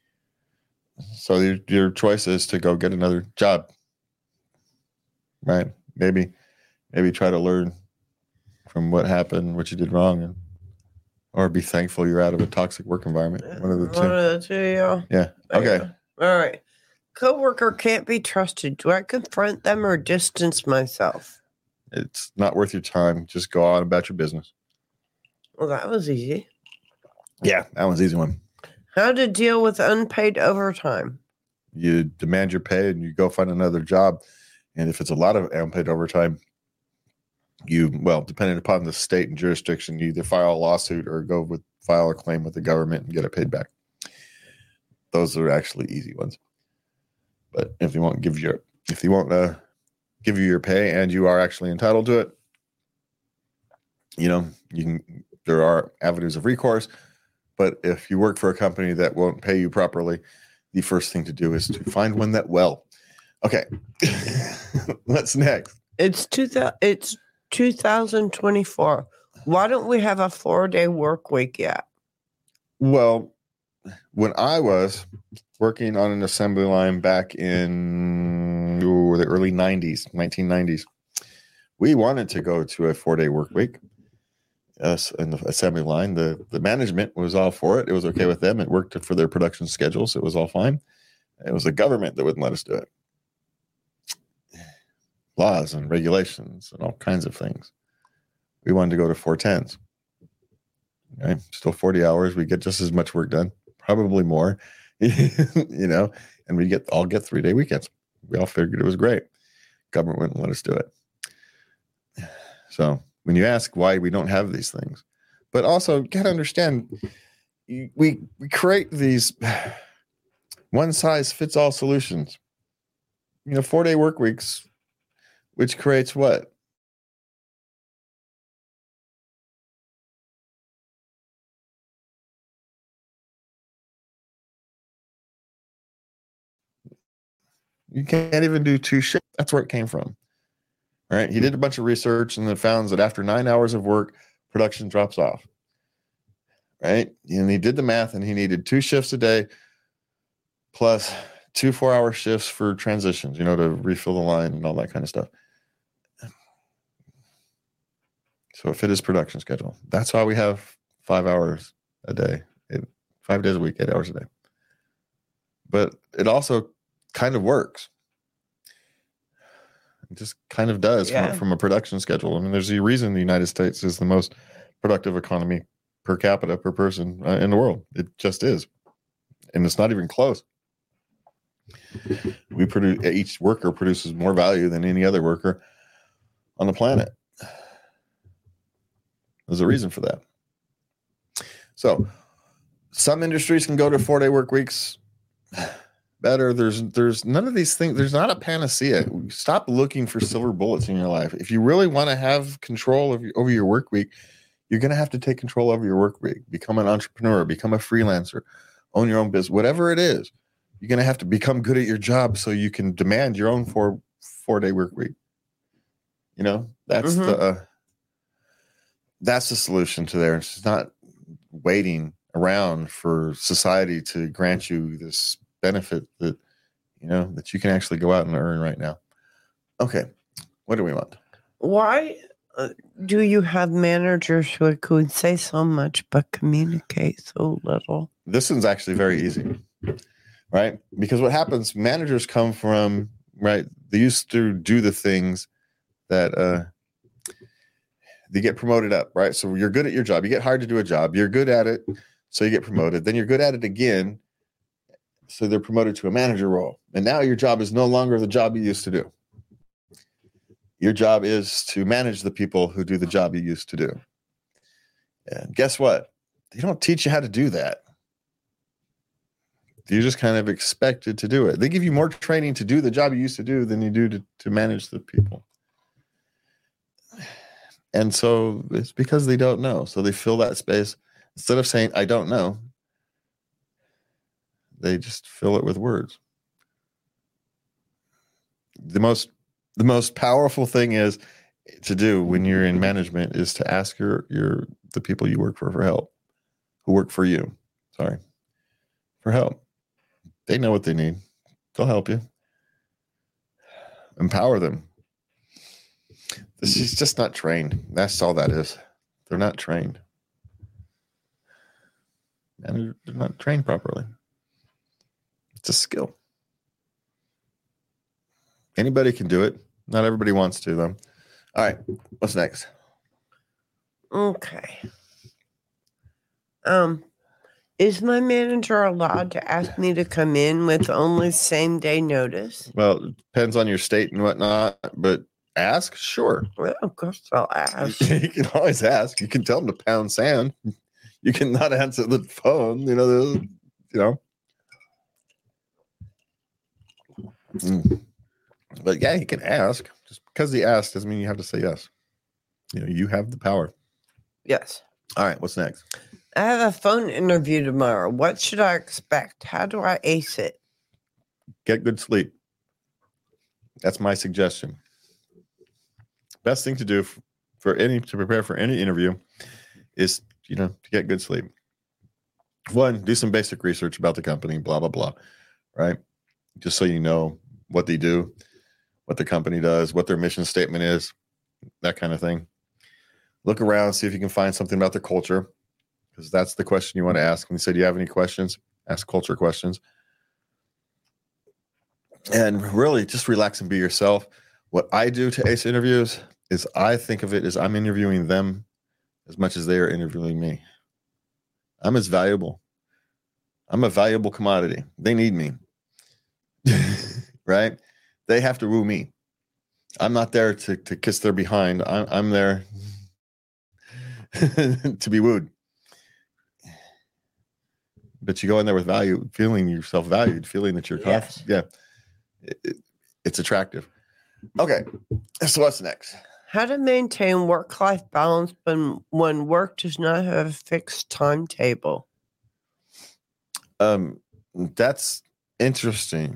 So your choice is to go get another job, right? Maybe try to learn from what happened, what you did wrong, and Or be thankful you're out of a toxic work environment. One of the two. One of the two, yeah. Yeah. Okay. All right. Coworker can't be trusted. Do I confront them or distance myself? It's not worth your time. Just go on about your business. Well, that was easy. Yeah, that one's an easy one. How to deal with unpaid overtime? You demand your pay and you go find another job. And if it's a lot of unpaid overtime, depending upon the state and jurisdiction, you either file a lawsuit or file a claim with the government and get it paid back. Those are actually easy ones. But if they won't give you your pay and you are actually entitled to it, there are avenues of recourse. But if you work for a company that won't pay you properly, the first thing to do is to find one that will. Okay. What's next? It's 2024. Why don't we have a 4-day work week yet? Well, when I was working on an assembly line back in the early 1990s, we wanted to go to a 4-day work week. Us in the assembly line, the management was all for it. It was okay with them. It worked for their production schedules. It was all fine. It was the government that wouldn't let us do it. Laws and regulations and all kinds of things. We wanted to go to 410s. Okay? Still 40 hours. We get just as much work done, probably more, and we get 3-day weekends. We all figured it was great. Government wouldn't let us do it. So when you ask why we don't have these things, but also you got to understand, we create these one size fits all solutions. 4-day work weeks, which creates what? You can't even do 2 shifts. That's where it came from. All right. He did a bunch of research and then found that after 9 hours of work, production drops off. Right. And he did the math and he needed 2 shifts a day plus 2 4-hour shifts for transitions, to refill the line and all that kind of stuff. So it fit his production schedule. That's why we have 5 hours a day, 5 days a week, 8 hours a day. But it also kind of works. It just kind of does from a production schedule. I mean, there's a reason the United States is the most productive economy per capita per person in the world. It just is. And it's not even close. Each worker produces more value than any other worker on the planet. There's a reason for that. So some industries can go to 4-day work weeks better. There's none of these things. There's not a panacea. Stop looking for silver bullets in your life. If you really want to have control over your work week, you're going to have to take control over your work week. Become an entrepreneur, become a freelancer, own your own business, whatever it is. You're going to have to become good at your job so you can demand your own 4-day work week. That's that's the solution to there. It's not waiting around for society to grant you this benefit that you can actually go out and earn right now. Okay, what do we want? Why do you have managers who could say so much but communicate so little? This one's actually very easy, right? Because what happens, managers come from, right, they used to do the things that they get promoted up, right? So you're good at your job. You get hired to do a job. You're good at it, so you get promoted. Then you're good at it again, so they're promoted to a manager role. And now your job is no longer the job you used to do. Your job is to manage the people who do the job you used to do. And guess what? They don't teach you how to do that. You're just kind of expected to do it. They give you more training to do the job you used to do than you do to manage the people. And so it's because they don't know. So they fill that space. Instead of saying, I don't know, they just fill it with words. The most powerful thing is to do when you're in management is to ask the people you work for help, who work for you, for help. They know what they need. They'll help you. Empower them. This is just not trained. That's all that is. They're not trained. and they're not trained properly. It's a skill. Anybody can do it. Not everybody wants to, though. All right, what's next? Okay. Is my manager allowed to ask me to come in with only same day notice? Well, it depends on your state and whatnot, but ask, sure. Well, of course I'll ask. You can always ask. You can tell them to pound sand. You can not answer the phone. But yeah, you can ask. Just because he asked doesn't mean you have to say yes. You have the power. Yes. All right, what's next? I have a phone interview tomorrow. What should I expect? How do I ace it? Get good sleep. That's my suggestion. Best thing to do to prepare for any interview is to get good sleep. One, do some basic research about the company, blah blah blah, right? Just so you know what they do, what the company does, what their mission statement is, that kind of thing. Look around, see if you can find something about their culture, because that's the question you want to ask. When you say, do you have any questions? Ask culture questions. And really just relax and be yourself. What I do to ace interviews is I think of it as I'm interviewing them as much as they are interviewing me. I'm as valuable. I'm a valuable commodity. They need me. Right? They have to woo me. I'm not there to kiss their behind. I'm there to be wooed. But you go in there with value, feeling yourself valued, feeling that you're confident. Yeah. It's attractive. Okay. So what's next? How to maintain work-life balance when work does not have a fixed timetable. That's interesting.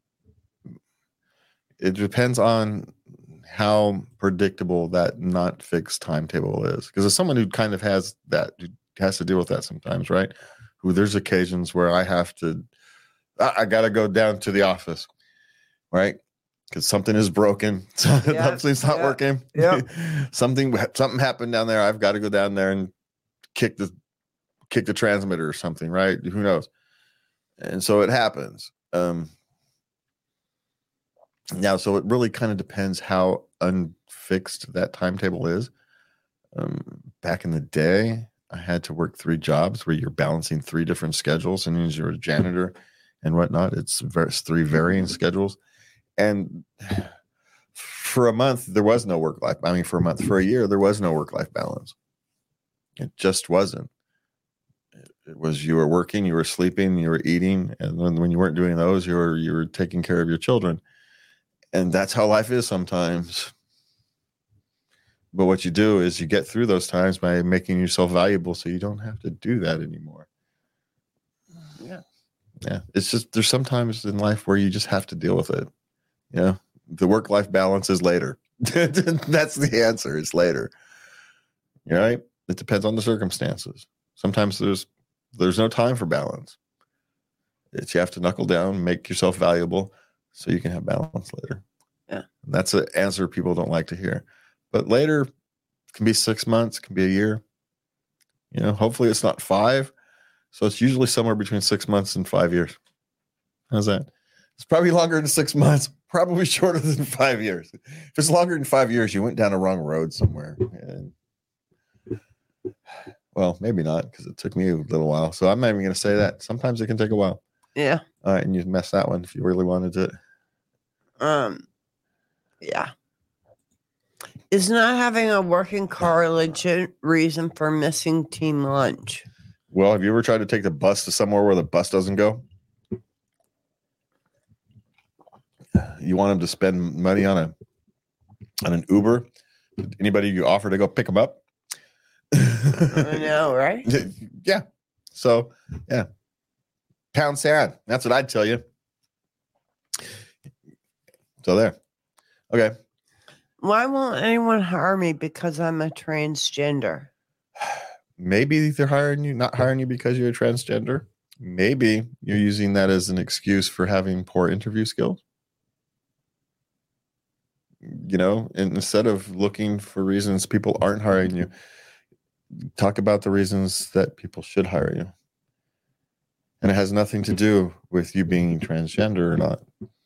It depends on how predictable that not fixed timetable is. Because as someone who kind of has that, who has to deal with that sometimes, right? Who there's occasions where I got to go down to the office, right? Because something is broken. Something's not working. Yeah. Something happened down there. I've got to go down there and kick the transmitter or something, right? Who knows? And so it happens. Now, so it really kind of depends how unfixed that timetable is. Back in the day, I had to work 3 jobs where you're balancing 3 different schedules, and as you're a janitor and whatnot, it's 3 varying schedules. And for a month, there was no work-life. For a year, there was no work-life balance. It just wasn't. It was you were working, you were sleeping, you were eating, and when you weren't doing those, you were taking care of your children. And that's how life is sometimes. But what you do is you get through those times by making yourself valuable so you don't have to do that anymore. Yeah. Yeah. It's just there's sometimes in life where you just have to deal with it. The work-life balance is later. That's the answer. It's later. Right? It depends on the circumstances. Sometimes there's no time for balance. You have to knuckle down, make yourself valuable so you can have balance later. Yeah. And that's an answer people don't like to hear. But later can be 6 months, can be a year. Hopefully it's not 5. So it's usually somewhere between 6 months and 5 years. How's that? It's probably longer than 6 months, probably shorter than 5 years. If it's longer than 5 years, you went down a wrong road somewhere. And, well, maybe not, because it took me a little while. So I'm not even going to say that. Sometimes it can take a while. Yeah. All right, and you messed that one if you really wanted to. Yeah. Is not having a working car a legit reason for missing team lunch? Well, have you ever tried to take the bus to somewhere where the bus doesn't go? You want them to spend money on an Uber? Anybody you offer to go pick them up? I know, right? Yeah. So, yeah. Pound sand. That's what I'd tell you. So there. Okay. Why won't anyone hire me because I'm a transgender? Maybe they're not hiring you because you're a transgender. Maybe you're using that as an excuse for having poor interview skills. And instead of looking for reasons people aren't hiring you, talk about the reasons that people should hire you. And it has nothing to do with you being transgender or not.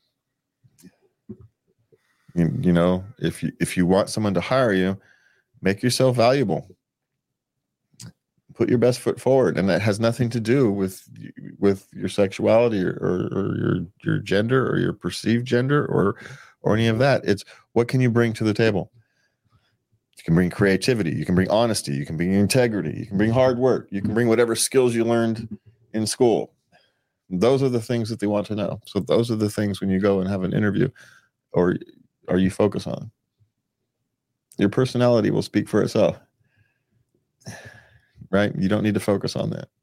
You know, if you want someone to hire you, make yourself valuable. Put your best foot forward, and that has nothing to do with your sexuality or your gender or your perceived gender or any of that. It's what can you bring to the table? You can bring creativity, you can bring honesty, you can bring integrity, you can bring hard work, you can bring whatever skills you learned in school. Those are the things that they want to know. So those are the things when you go and have an interview or you focus on. Your personality will speak for itself. Right? You don't need to focus on that.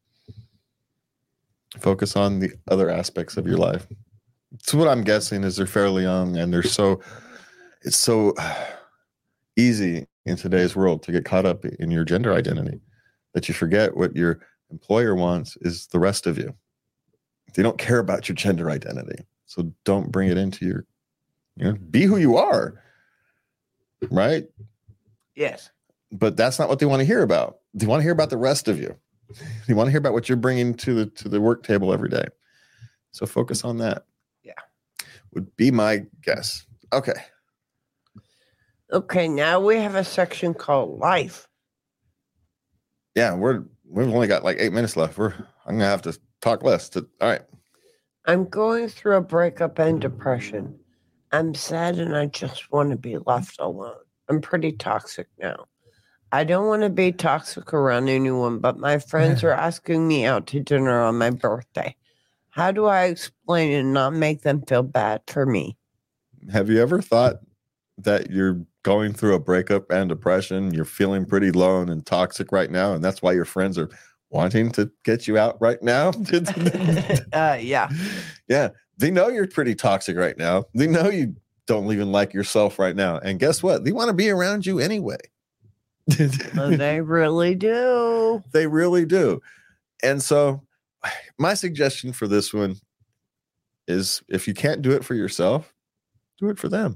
Focus on the other aspects of your life. So what I'm guessing is they're fairly young and it's so easy in today's world to get caught up in your gender identity that you forget what your employer wants is the rest of you. They don't care about your gender identity. So don't bring it into be who you are. Right? Yes. But that's not what they want to hear about. They want to hear about the rest of you. They want to hear about what you're bringing to the work table every day. So focus on that. Yeah. Would be my guess. Okay. Okay, now we have a section called life. Yeah, we've only got like 8 minutes left. I'm gonna have to talk less. All right. I'm going through a breakup and depression. I'm sad and I just want to be left alone. I'm pretty toxic now. I don't want to be toxic around anyone, but my friends are asking me out to dinner on my birthday. How do I explain and not make them feel bad for me? Have you ever thought that you're going through a breakup and depression? You're feeling pretty alone and toxic right now, and that's why your friends are wanting to get you out right now? Yeah. Yeah. They know you're pretty toxic right now. They know you don't even like yourself right now. And guess what? They want to be around you anyway. They really do. They really do. And so my suggestion for this one is if you can't do it for yourself, do it for them.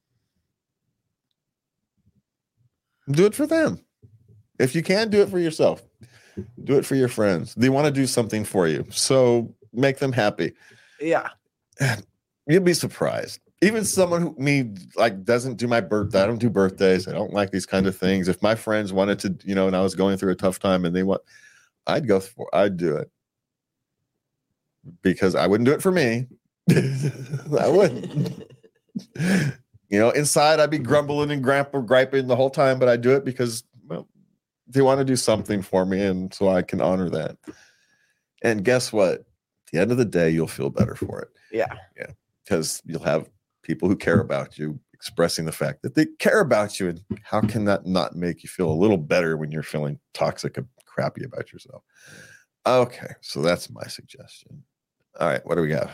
Do it for them. If you can't do it for yourself, do it for your friends. They want to do something for you. So make them happy. Yeah. You'll be surprised. Even someone who doesn't do my birthday. I don't do birthdays. I don't like these kind of things. If my friends wanted to, and I was going through a tough time and I'd do it. Because I wouldn't do it for me. I wouldn't. Inside I'd be grumbling and griping the whole time, but I do it because, they want to do something for me, and so I can honor that. And guess what? At the end of the day, you'll feel better for it. Yeah. Yeah. Because you'll have people who care about you expressing the fact that they care about you. And how can that not make you feel a little better when you're feeling toxic and crappy about yourself? Okay. So that's my suggestion. All right. What do we got?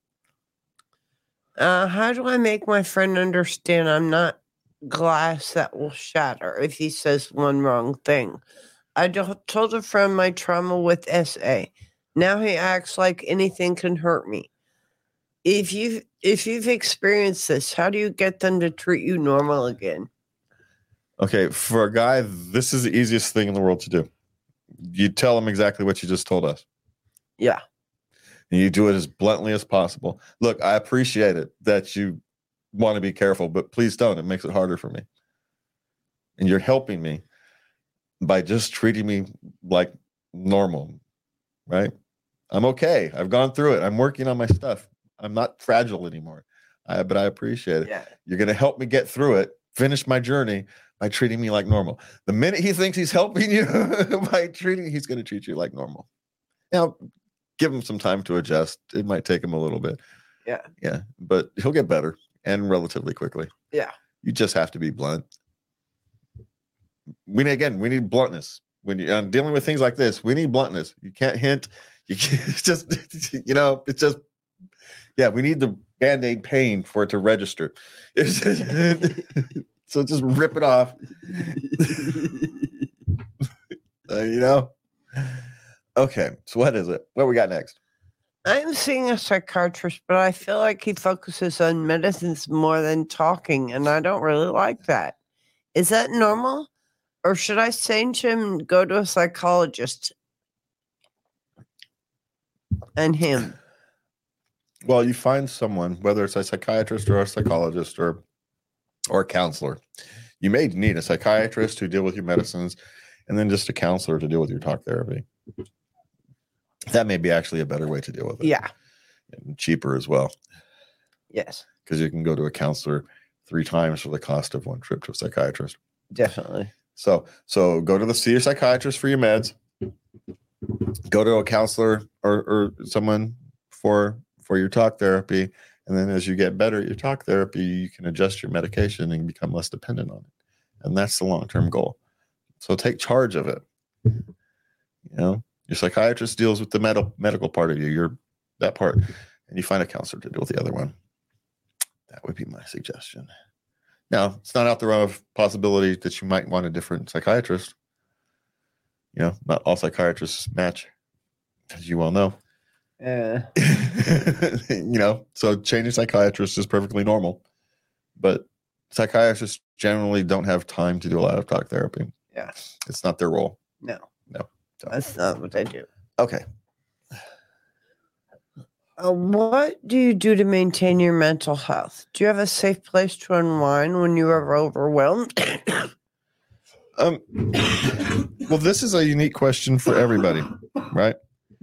How do I make my friend understand I'm not glass that will shatter if he says one wrong thing? I told a friend my trauma with SA. Now he acts like anything can hurt me. If you've experienced this, how do you get them to treat you normal again? Okay, for a guy, this is the easiest thing in the world to do. You tell him exactly what you just told us. Yeah. And you do it as bluntly as possible. Look, I appreciate it that you want to be careful, but please don't. It makes it harder for me. And you're helping me by just treating me like normal, right? I'm okay. I've gone through it. I'm working on my stuff. I'm not fragile anymore. But I appreciate it. Yeah. You're going to help me get through it, finish my journey by treating me like normal. The minute he thinks he's helping you he's going to treat you like normal. Now, give him some time to adjust. It might take him a little bit. Yeah. Yeah. But he'll get better and relatively quickly. Yeah. You just have to be blunt. We need bluntness. When you're dealing with things like this, we need bluntness. You can't hint. You can't, it's just, we need the Band-Aid pain for it to register. So just rip it off. Okay, so what is it? What we got next? I'm seeing a psychiatrist, but I feel like he focuses on medicines more than talking, and I don't really like that. Is that normal? Or should I change him and go to a psychologist? and him? Well, you find someone, whether it's a psychiatrist or a psychologist or a counselor. You may need a psychiatrist to deal with your medicines, and then just a counselor to deal with your talk therapy. That may be actually a better way to deal with it. Yeah. And cheaper as well. Yes. Because you can go to a counselor 3 times for the cost of one trip to a psychiatrist. Definitely. So go to see your psychiatrist for your meds. Go to a counselor or someone for your talk therapy. And then as you get better at your talk therapy, you can adjust your medication and become less dependent on it. And that's the long-term goal. So take charge of it. Your psychiatrist deals with the medical part of you, that part, and you find a counselor to deal with the other one. That would be my suggestion. Now, it's not out the realm of possibility that you might want a different psychiatrist. Not all psychiatrists match, as you well know. So changing psychiatrists is perfectly normal, but psychiatrists generally don't have time to do a lot of talk therapy. Yeah. It's not their role. No. So. That's not what they do. Okay. What do you do to maintain your mental health? Do you have a safe place to unwind when you are overwhelmed? Well, this is a unique question for everybody, right?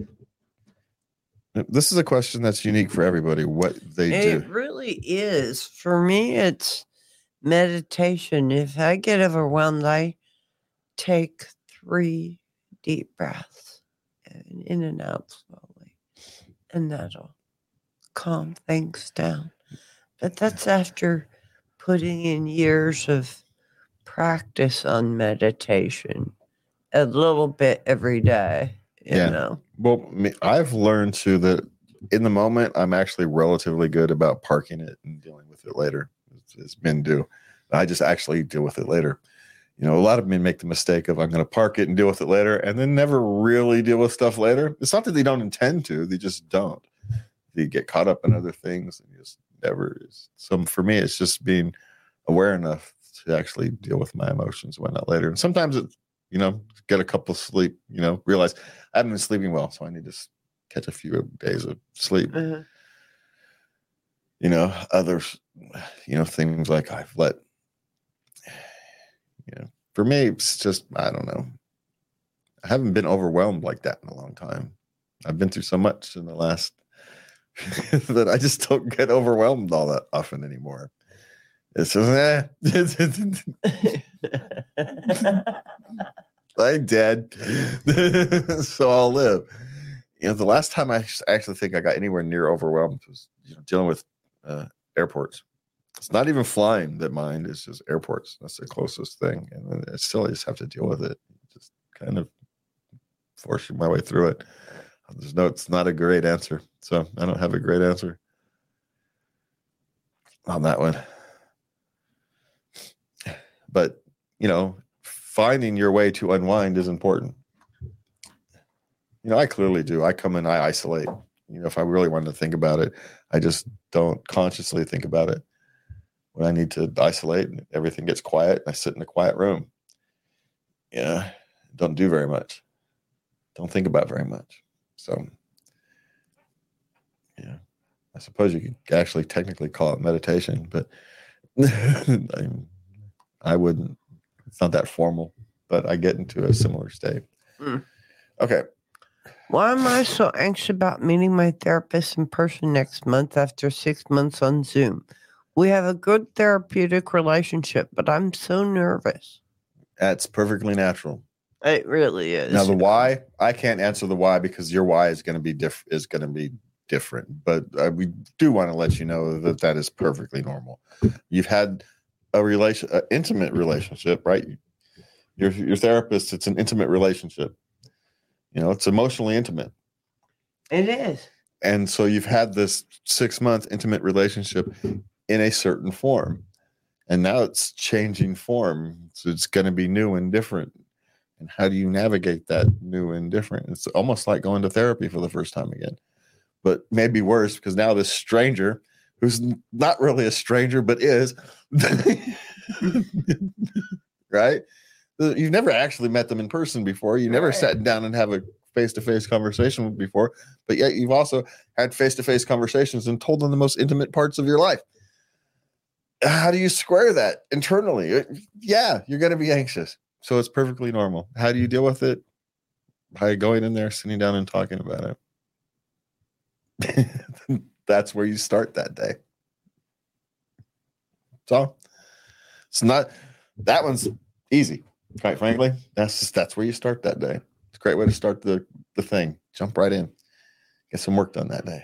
This is a question that's unique for everybody, what they do. It really is. For me, it's meditation. If I get overwhelmed, I take 3 deep breaths in and out slowly, and that'll calm things down. But that's after putting in years of practice on meditation, a little bit every day, you know. Well, I've learned too that in the moment, I'm actually relatively good about parking it and dealing with it later, as men do. I just actually deal with it later. A lot of men make the mistake of I'm going to park it and deal with it later, and then never really deal with stuff later. It's not that they don't intend to; they just don't. They get caught up in other things and just never. So for me, it's just being aware enough to actually deal with my emotions and whatnot later. And sometimes it's get a couple of sleep. Realize I haven't been sleeping well, so I need to catch a few days of sleep. Uh-huh. Others, things like I've let. For me, it's just, I don't know. I haven't been overwhelmed like that in a long time. I've been through so much in the last that I just don't get overwhelmed all that often anymore. It's just, I'm dead. So I'll live. The last time I actually think I got anywhere near overwhelmed was dealing with airports. It's not even flying that mind, it's just airports. That's the closest thing. And I still just have to deal with it. Just kind of forcing my way through it. It's not a great answer. So I don't have a great answer on that one. But, finding your way to unwind is important. I clearly do. I come and I isolate. If I really wanted to think about it, I just don't consciously think about it. When I need to isolate and everything gets quiet, I sit in a quiet room. Don't do very much. Don't think about very much. So, I suppose you could actually technically call it meditation, but I wouldn't. It's not that formal, but I get into a similar state. Okay. Why am I so anxious about meeting my therapist in person next month after 6 months on Zoom? We have a good therapeutic relationship, but I'm so nervous. That's perfectly natural. It really is. Now the why, I can't answer the why because your why is going to be different. But we do want to let you know that is perfectly normal. You've had an intimate relationship, right? Your therapist, it's an intimate relationship. It's emotionally intimate. It is. And so you've had this 6-month intimate relationship in a certain form. And now it's changing form. So it's going to be new and different. And how do you navigate that new and different? It's almost like going to therapy for the first time again. But maybe worse because now this stranger, who's not really a stranger, but is, right? You've never actually met them in person before. You never sat down and have a face-to-face conversation before, but yet you've also had face-to-face conversations and told them the most intimate parts of your life. How do you square that internally? Yeah, you're going to be anxious. So it's perfectly normal. How do you deal with it? By going in there, sitting down and talking about it. That's where you start that day. So it's not, that one's easy, quite frankly. That's where you start that day. It's a great way to start the thing. Jump right in. Get some work done that day.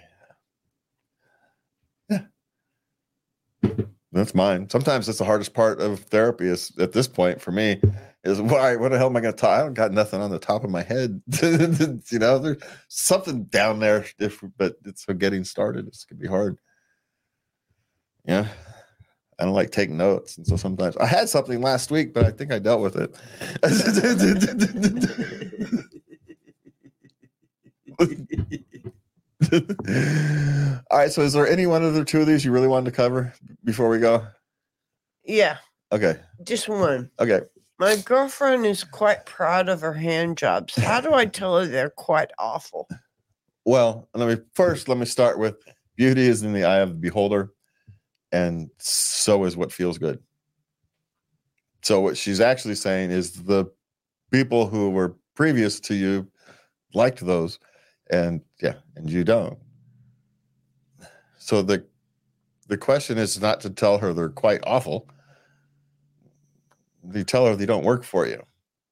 Yeah. That's mine. Sometimes that's the hardest part of therapy is at this point for me is why, what the hell am I going to talk? I don't got nothing on the top of my head. You know, there's something down there, but it's getting started. It's going to be hard. Yeah. I don't like taking notes. And so sometimes I had something last week, but I think I dealt with it. All right. So is there any one of the two of these you really wanted to cover before we go? Yeah. Okay. Just one. Okay. My girlfriend is quite proud of her hand jobs. How do I tell her they're quite awful? Well, let me start with beauty is in the eye of the beholder, and so is what feels good. So what she's actually saying is the people who were previous to you liked those, and you don't. So the question is not to tell her they're quite awful. You tell her they don't work for you.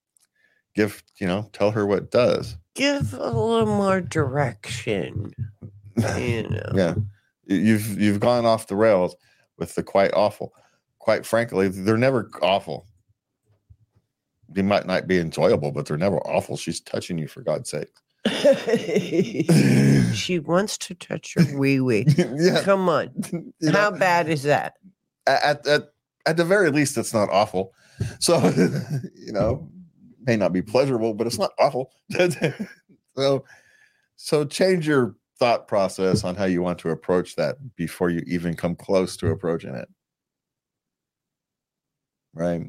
Tell her what does. Give a little more direction. Yeah. You've gone off the rails with the quite awful. Quite frankly, they're never awful. They might not be enjoyable, but they're never awful. She's touching you, for God's sake. She wants to touch your wee-wee. Yeah. Come on. How bad is that? At the very least, it's not awful. So, may not be pleasurable, but it's not awful. So change your thought process on how you want to approach that before you even come close to approaching it. Right.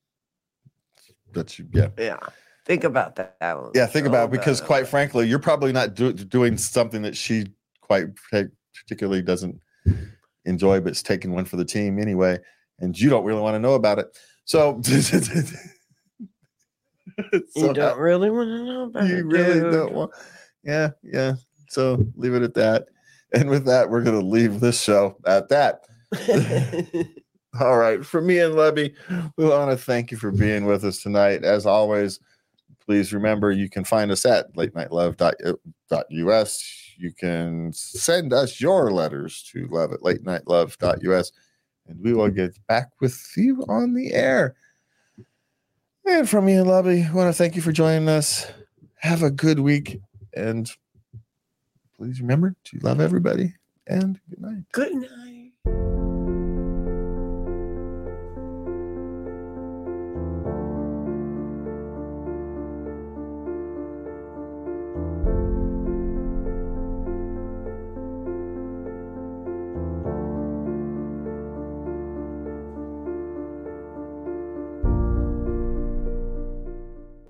Yeah. Think about that one. Yeah, think about it, because quite frankly, you're probably not doing something that she quite particularly doesn't enjoy, but it's taking one for the team anyway, and you don't really want to know about it. So, you don't really want to know about it. You really don't want. Yeah. So leave it at that. And with that, we're going to leave this show at that. All right. For me and Lebby, we want to thank you for being with us tonight. As always, please remember you can find us at latenightLove.us. You can send us your letters to love@latenightLove.us, and we will get back with you on the air. And from me and Lebby, I want to thank you for joining us. Have a good week, and please remember to love everybody, and good night. Good night.